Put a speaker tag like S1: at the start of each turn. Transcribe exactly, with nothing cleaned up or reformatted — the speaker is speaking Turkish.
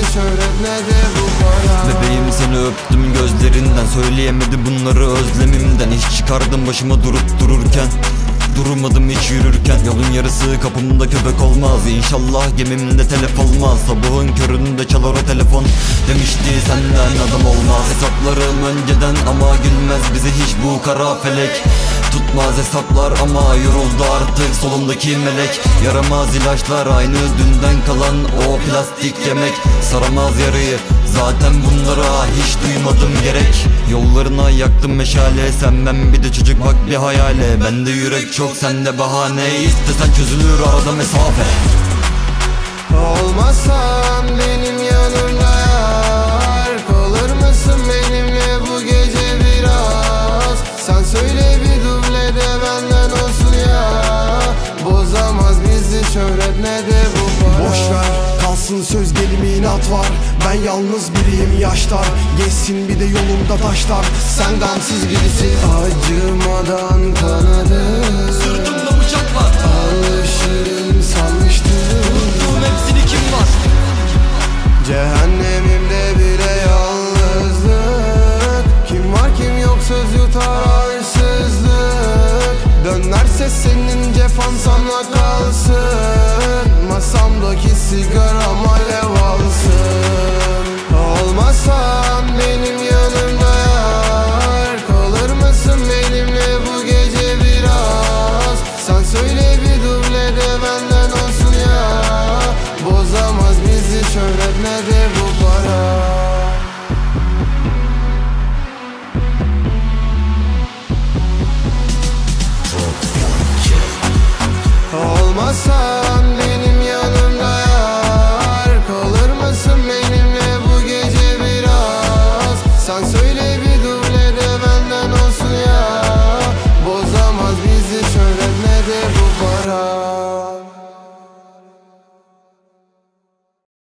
S1: şöhret ne de bu para.
S2: Bebeğim seni öptüm gözlerinden, söyleyemedi bunları özlemimden. İş çıkardım başıma durup dururken, durmadım hiç yürürken. Yolun yarısı kapımda köpek olmaz, İnşallah gemimde telef olmaz. Sabahın köründe çalar o telefon, demişti senden adam olmaz. Hesaplarım önceden ama gülmez bize hiç bu kara felek. Tutmaz hesaplar ama yoruldu artık solumdaki melek. Yaramaz ilaçlar aynı dünden kalan o plastik yemek. Saramaz yarayı zaten bunlara hiç duymadım gerek. Yollarına yaktım meşale, sen ben bir de çocuk bak bir hayale. Bende yürek çok sende bahane, istesen çözülür arada mesafe.
S1: Olmazsan benim yanımda yar, kalır mısın benimle bu gece biraz? Sen söyle bir duble de benden olsun ya. Bozamaz bizi şöhret ne de bu para.
S3: Boşver kalsın söz gelimi inat var. Ben yalnız biriyim yaşlar, geçsin bir de yolumda taşlar. Sen gamsız birisin.
S1: Acımadan kanadım,
S2: Sırtımda bıçak var,
S1: alışırım sanmıştım.
S2: unuttuğum hepsini kim var?
S1: Cehennemimde bile yalnızlık. Kim var kim yok söz yutar arsızlık. Dönerse senin cefan sana kalsın. Masamdaki sigaram alev alsın. Olmazsan benim yanımda yar, kalır mısın benimle bu gece biraz? Sen söyle bir duble de benden olsun ya. Bozamaz bizi şöhret ne de bu para. Olmazsa